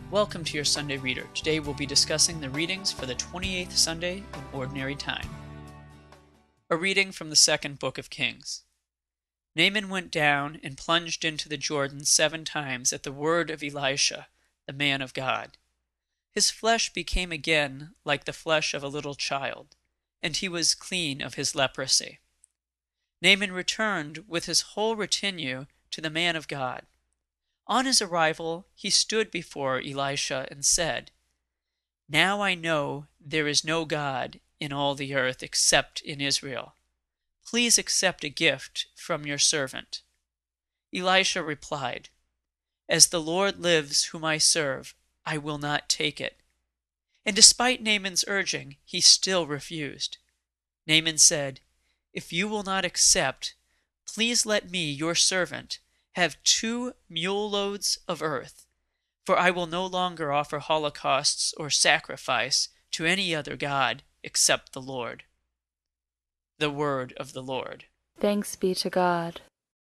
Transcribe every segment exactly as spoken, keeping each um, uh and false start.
Welcome to your Sunday Reader. Today we'll be discussing the readings for the twenty-eighth Sunday in Ordinary Time. A reading from the second book of Kings. Naaman went down and plunged into the Jordan seven times at the word of Elisha, the man of God. His flesh became again like the flesh of a little child, and he was clean of his leprosy. Naaman returned with his whole retinue to the man of God. On his arrival, he stood before Elisha and said, "Now I know there is no God in all the earth except in Israel. Please accept a gift from your servant." Elisha replied, "As the Lord lives whom I serve, I will not take it." And despite Naaman's urging, he still refused. Naaman said, "If you will not accept, please let me, your servant, have two mule loads of earth, for I will no longer offer holocausts or sacrifice to any other god except the Lord." The word of the Lord. Thanks be to God.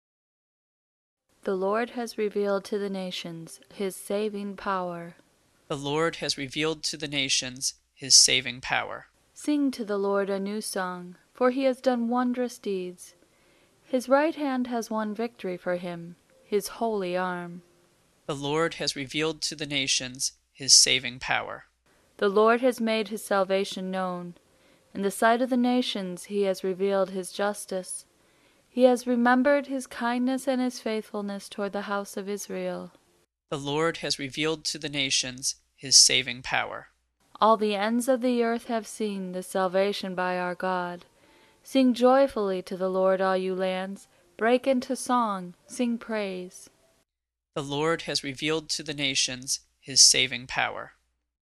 The Lord has revealed to the nations his saving power. The Lord has revealed to the nations his saving power. Sing to the Lord a new song, for he has done wondrous deeds. His right hand has won victory for him, his holy arm. The Lord has revealed to the nations his saving power. The Lord has made his salvation known. In the sight of the nations he has revealed his justice. He has remembered his kindness and his faithfulness toward the house of Israel. The Lord has revealed to the nations his saving power. All the ends of the earth have seen the salvation by our God. Sing joyfully to the Lord, all you lands. Break into song, sing praise. The Lord has revealed to the nations his saving power.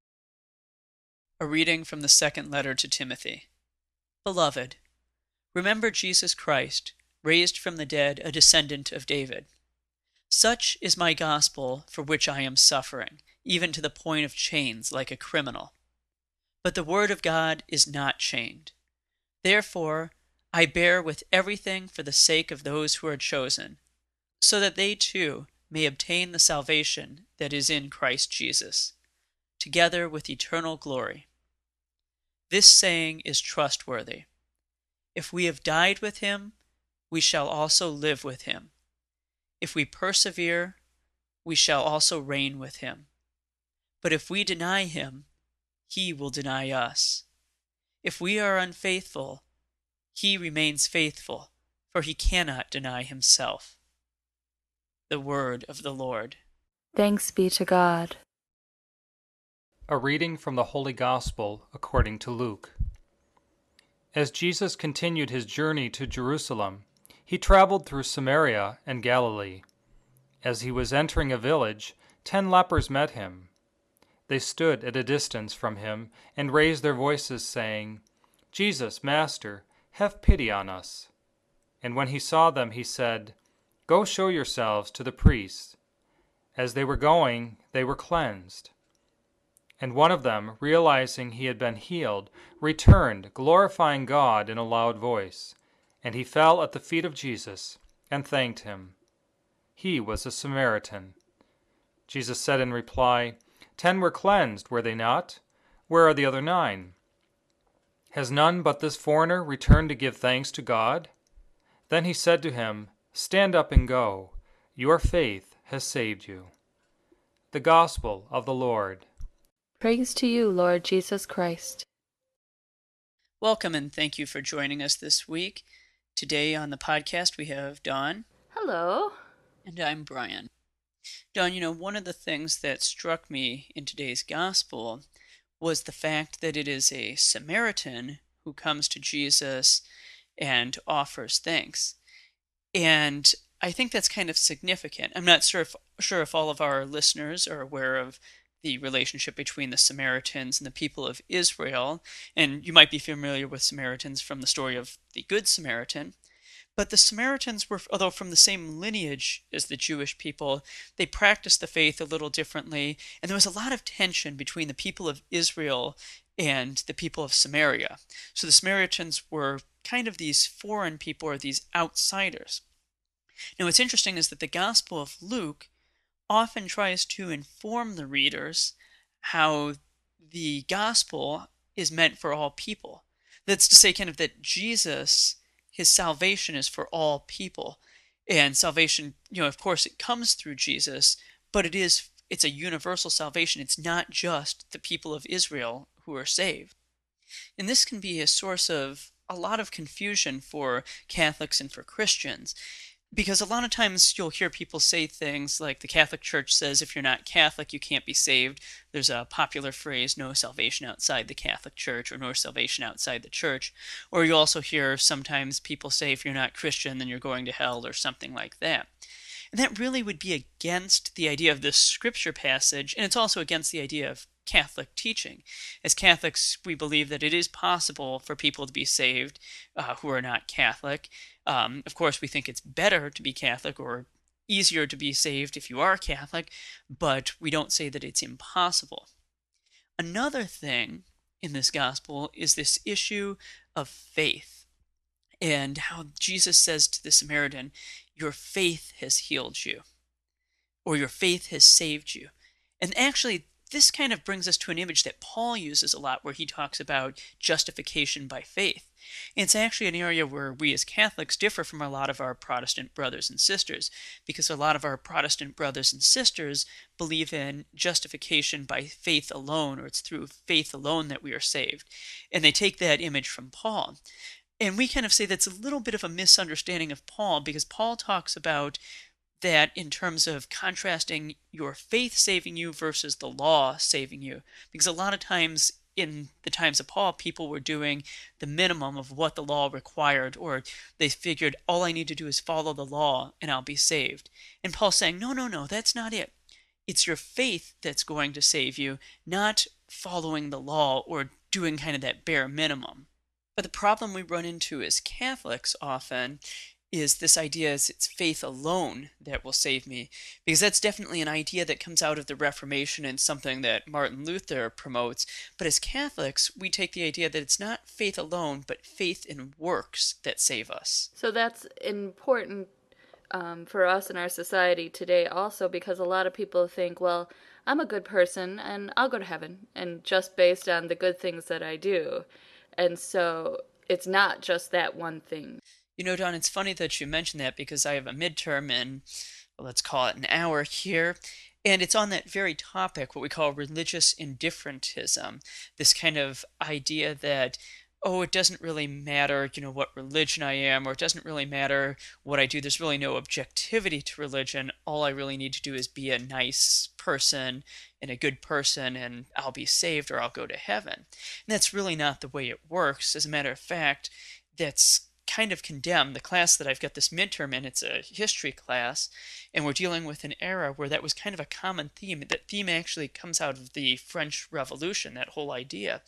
A reading from the second letter to Timothy. Beloved, remember Jesus Christ, raised from the dead, a descendant of David. Such is my gospel for which I am suffering, even to the point of chains like a criminal. But the word of God is not chained. Therefore, I bear with everything for the sake of those who are chosen, so that they too may obtain the salvation that is in Christ Jesus, together with eternal glory. This saying is trustworthy. If we have died with him, we shall also live with him. If we persevere, we shall also reign with him. But if we deny him, he will deny us. If we are unfaithful, he remains faithful, for he cannot deny himself. The word of the Lord. Thanks be to God. A reading from the Holy Gospel according to Luke. As Jesus continued his journey to Jerusalem, he traveled through Samaria and Galilee. As he was entering a village, ten lepers met him. They stood at a distance from him and raised their voices, saying, "Jesus, Master, have pity on us." And when he saw them, he said, "Go show yourselves to the priests." As they were going, they were cleansed. And one of them, realizing he had been healed, returned, glorifying God in a loud voice. And he fell at the feet of Jesus and thanked him. He was a Samaritan. Jesus said in reply, "Ten were cleansed, were they not? Where are the other nine? Has none but this foreigner returned to give thanks to God?" Then he said to him, "Stand up and go. Your faith has saved you." The Gospel of the Lord. Praise to you, Lord Jesus Christ. Welcome and thank you for joining us this week. Today on the podcast we have Dawn. Hello. And I'm Brian. Dawn, you know, one of the things that struck me in today's gospel was the fact that it is a Samaritan who comes to Jesus and offers thanks. And I think that's kind of significant. I'm not sure if, sure if all of our listeners are aware of the relationship between the Samaritans and the people of Israel. And you might be familiar with Samaritans from the story of the Good Samaritan. But the Samaritans were, although from the same lineage as the Jewish people, they practiced the faith a little differently, and there was a lot of tension between the people of Israel and the people of Samaria. So the Samaritans were kind of these foreign people, or these outsiders. Now what's interesting is that the Gospel of Luke often tries to inform the readers how the gospel is meant for all people. That's to say, kind of, that Jesus, his salvation is for all people. And salvation, you know, of course, it comes through Jesus, but it is, it's a universal salvation. It's not just the people of Israel who are saved. And this can be a source of a lot of confusion for Catholics and for Christians, because a lot of times you'll hear people say things like the Catholic Church says if you're not Catholic, you can't be saved. There's a popular phrase, no salvation outside the Catholic Church, or no salvation outside the church. Or you also hear sometimes people say if you're not Christian, then you're going to hell, or something like that. And that really would be against the idea of this scripture passage, and it's also against the idea of Catholic teaching. As Catholics, we believe that it is possible for people to be saved uh, who are not Catholic. Um, of course, we think it's better to be Catholic, or easier to be saved if you are Catholic, but we don't say that it's impossible. Another thing in this gospel is this issue of faith, and how Jesus says to the Samaritan, your faith has healed you, or your faith has saved you. And actually, this kind of brings us to an image that Paul uses a lot, where he talks about justification by faith. And it's actually an area where we as Catholics differ from a lot of our Protestant brothers and sisters, because a lot of our Protestant brothers and sisters believe in justification by faith alone, or it's through faith alone that we are saved. And they take that image from Paul. And we kind of say that's a little bit of a misunderstanding of Paul, because Paul talks about that in terms of contrasting your faith saving you versus the law saving you. Because a lot of times in the times of Paul, people were doing the minimum of what the law required, or they figured, all I need to do is follow the law and I'll be saved. And Paul's saying, no, no, no, that's not it. It's your faith that's going to save you, not following the law or doing kind of that bare minimum. But the problem we run into as Catholics often is this idea is it's faith alone that will save me, because that's definitely an idea that comes out of the Reformation and something that Martin Luther promotes. But as Catholics, we take the idea that it's not faith alone, but faith in works that save us. So that's important um, for us in our society today also, because a lot of people think, well, I'm a good person and I'll go to heaven, and just based on the good things that I do. And so it's not just that one thing. You know, Don, it's funny that you mentioned that, because I have a midterm in, well, let's call it an hour here, and it's on that very topic, what we call religious indifferentism, this kind of idea that, oh, it doesn't really matter, you know, what religion I am, or it doesn't really matter what I do. There's really no objectivity to religion. All I really need to do is be a nice person and a good person, and I'll be saved, or I'll go to heaven. And that's really not the way it works. As a matter of fact, that's kind of condemned. The class that I've got this midterm in, it's a history class, and we're dealing with an era where that was kind of a common theme. That theme actually comes out of the French Revolution, that whole idea.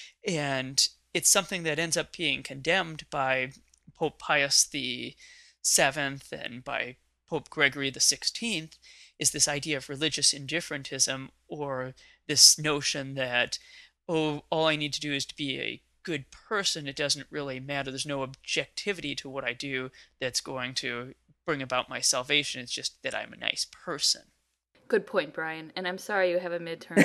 And it's something that ends up being condemned by Pope Pius the Seventh and by Pope Gregory the Sixteenth, is this idea of religious indifferentism, or this notion that, oh, all I need to do is to be a good person. It doesn't really matter. There's no objectivity to what I do that's going to bring about my salvation. It's just that I'm a nice person. Good point, Brian. And I'm sorry you have a midterm.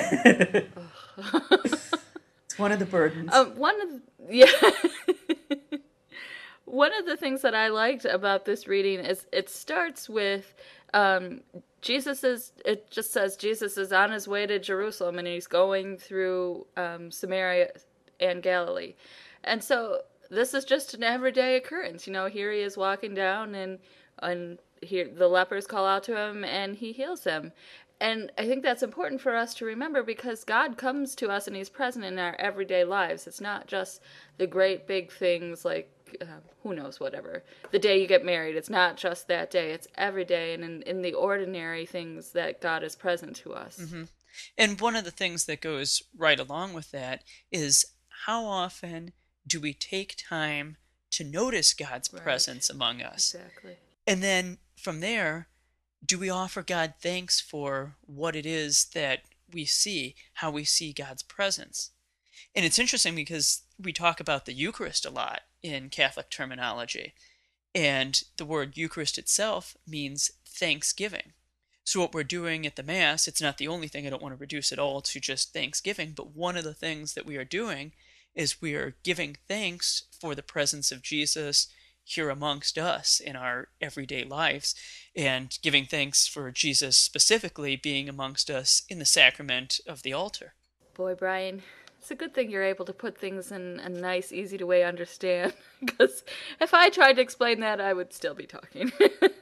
It's one of the burdens. Um, one of the, yeah. One of the things that I liked about this reading is it starts with um, Jesus is. It just says Jesus is on his way to Jerusalem, and he's going through um, Samaria and Galilee. And so this is just an everyday occurrence. You know, here he is walking down, and and here the lepers call out to him and he heals them. And I think that's important for us to remember, because God comes to us and he's present in our everyday lives. It's not just the great big things like uh, who knows, whatever. The day you get married, it's not just that day. It's every day, and in, in the ordinary things that God is present to us. Mm-hmm. And one of the things that goes right along with that is, how often do we take time to notice God's Right. presence among us? Exactly. And then from there, do we offer God thanks for what it is that we see, how we see God's presence? And it's interesting because we talk about the Eucharist a lot in Catholic terminology. And the word Eucharist itself means thanksgiving. So what we're doing at the Mass, it's not the only thing. I don't want to reduce it all to just Thanksgiving, but one of the things that we are doing is we are giving thanks for the presence of Jesus here amongst us in our everyday lives, and giving thanks for Jesus specifically being amongst us in the sacrament of the altar. Boy, Brian, it's a good thing you're able to put things in a nice, easy to way understand, because if I tried to explain that, I would still be talking.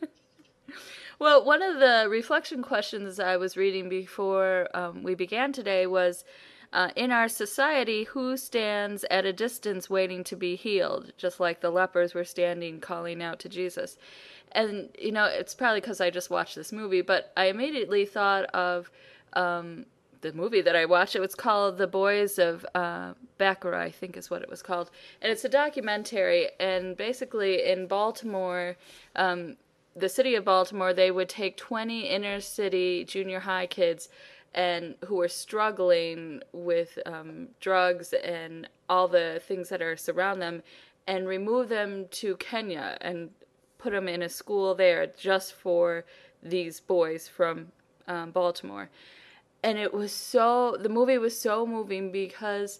Well, one of the reflection questions I was reading before um, we began today was, uh, in our society, who stands at a distance waiting to be healed, just like the lepers were standing calling out to Jesus? And, you know, it's probably because I just watched this movie, but I immediately thought of um, the movie that I watched. It was called The Boys of uh, Baccarat, I think is what it was called. And it's a documentary, and basically in Baltimore, um, the city of Baltimore, they would take twenty inner city junior high kids and who were struggling with um, drugs and all the things that are surround them, and remove them to Kenya and put them in a school there just for these boys from um, Baltimore. And it was so, the movie was so moving because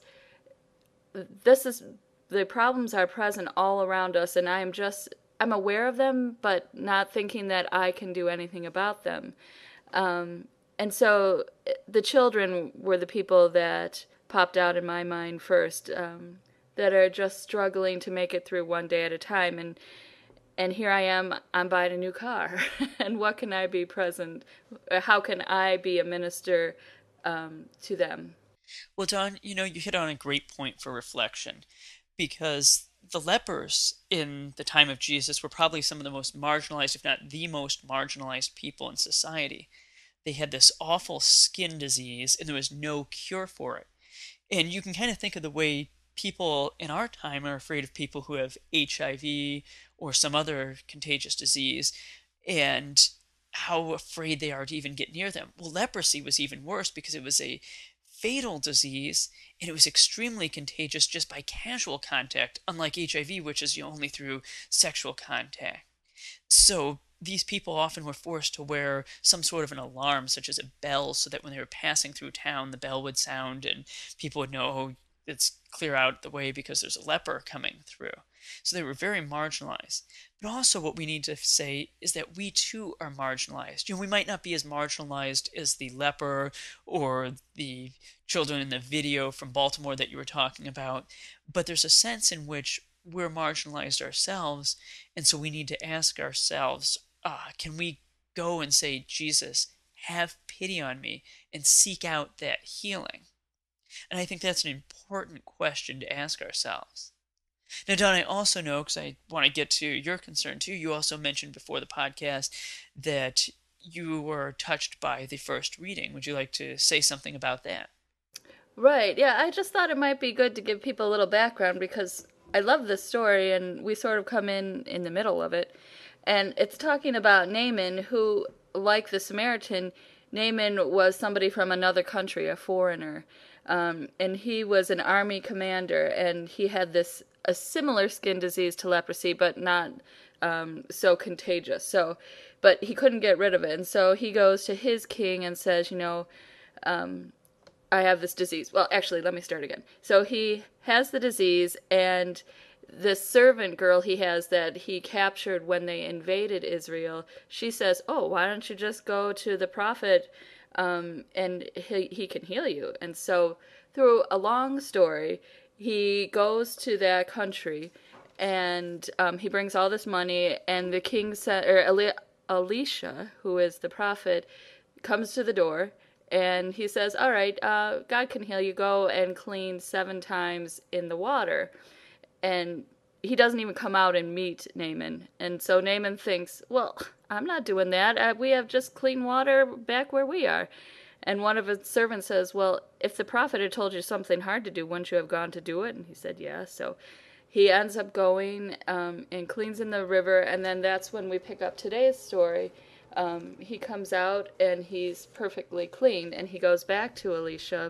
this is, the problems are present all around us, and I am just, I'm aware of them, but not thinking that I can do anything about them. Um, and so the children were the people that popped out in my mind first, um, that are just struggling to make it through one day at a time. And and here I am, I'm buying a new car. And what can I be present? How can I be a minister um, to them? Well, Don, you know, you hit on a great point for reflection, because the lepers in the time of Jesus were probably some of the most marginalized, if not the most marginalized people in society. They had this awful skin disease, and there was no cure for it. And you can kind of think of the way people in our time are afraid of people who have H I V or some other contagious disease, and how afraid they are to even get near them. Well, leprosy was even worse because it was a fatal disease, and it was extremely contagious just by casual contact, unlike H I V, which is, you know, only through sexual contact. So these people often were forced to wear some sort of an alarm, such as a bell, so that when they were passing through town, the bell would sound and people would know, oh, it's clear out the way because there's a leper coming through. So they were very marginalized. But also what we need to say is that we too are marginalized. You know, we might not be as marginalized as the leper or the children in the video from Baltimore that you were talking about, but there's a sense in which we're marginalized ourselves, and so we need to ask ourselves, ah, can we go and say, Jesus, have pity on me, and seek out that healing? And I think that's an important question to ask ourselves. Now, Don, I also know, because I want to get to your concern too, you also mentioned before the podcast that you were touched by the first reading. Would you like to say something about that? Right, yeah, I just thought it might be good to give people a little background because I love this story and we sort of come in in the middle of it. And it's talking about Naaman, who, like the Samaritan, Naaman was somebody from another country, a foreigner. Um, and he was an army commander, and he had this a similar skin disease to leprosy, but not um, so contagious. So, but he couldn't get rid of it, and so he goes to his king and says, you know, um, I have this disease. Well, actually, let me start again. So he has the disease, and the servant girl he has that he captured when they invaded Israel, she says, oh, why don't you just go to the prophet um, and he, he can heal you? And so through a long story, he goes to that country, and um, he brings all this money, and the king said, or Eli- Elisha, who is the prophet, comes to the door, and he says, all right, uh, God can heal you. Go and clean seven times in the water. And he doesn't even come out and meet Naaman. And so Naaman thinks, well, I'm not doing that. Uh, we have just clean water back where we are. And one of his servants says, well, if the prophet had told you something hard to do, wouldn't you have gone to do it? And he said, yeah. So he ends up going um, and cleans in the river. And then that's when we pick up today's story. Um, he comes out and he's perfectly clean. And he goes back to Elisha.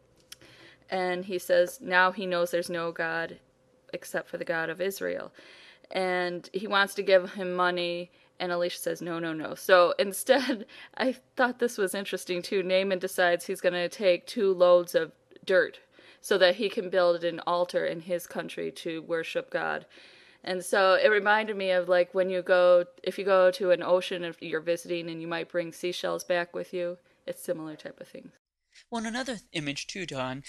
And he says, now he knows there's no God except for the God of Israel. And he wants to give him money, And Elisha says, no, no, no. So instead, I thought this was interesting too. Naaman decides he's going to take two loads of dirt so that he can build an altar in his country to worship God. And so it reminded me of like when you go, if you go to an ocean, if you're visiting and you might bring seashells back with you, it's similar type of thing. Well, and another another too, Don,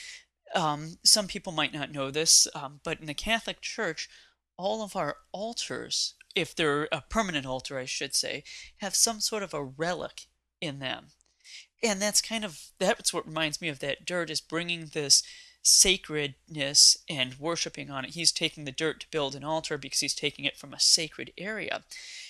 um, some people might not know this, um, but in the Catholic Church, all of our altars, if they're a permanent altar, I should say, have some sort of a relic in them. And that's kind of, that's what reminds me of that dirt, is bringing this sacredness and worshiping on it. He's taking the dirt to build an altar because he's taking it from a sacred area.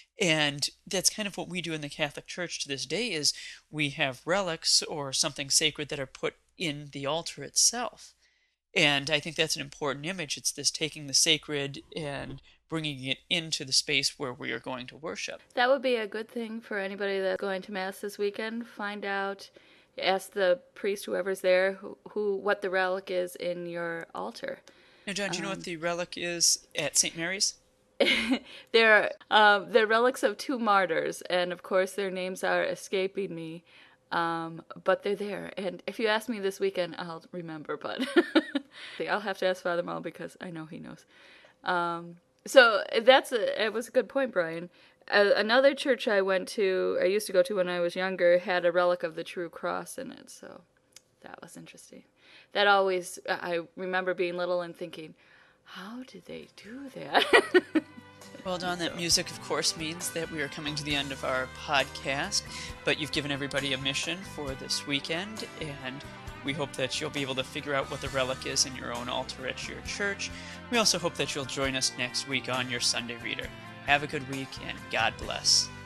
And that's kind of what we do in the Catholic Church to this day, is we have relics or something sacred that are put in the altar itself. And I think that's an important image. It's this taking the sacred and bringing it into the space where we are going to worship. That would be a good thing for anybody that's going to Mass this weekend. Find out, ask the priest, whoever's there, who, who what the relic is in your altar. Now, John, do you um, know what the relic is at Saint Mary's? they're, um, they're relics of two martyrs, and of course their names are escaping me. Um, but they're there, and if you ask me this weekend, I'll remember, but I'll have to ask Father Mal because I know he knows. Um, so that's a, it was a good point, Brian. Uh, another church I went to, I used to go to when I was younger, had a relic of the True Cross in it, so that was interesting. That always, I remember being little and thinking, how did they do that? Well, Don, that music, of course, means that we are coming to the end of our podcast, but you've given everybody a mission for this weekend, and we hope that you'll be able to figure out what the relic is in your own altar at your church. We also hope that you'll join us next week on your Sunday Reader. Have a good week, and God bless.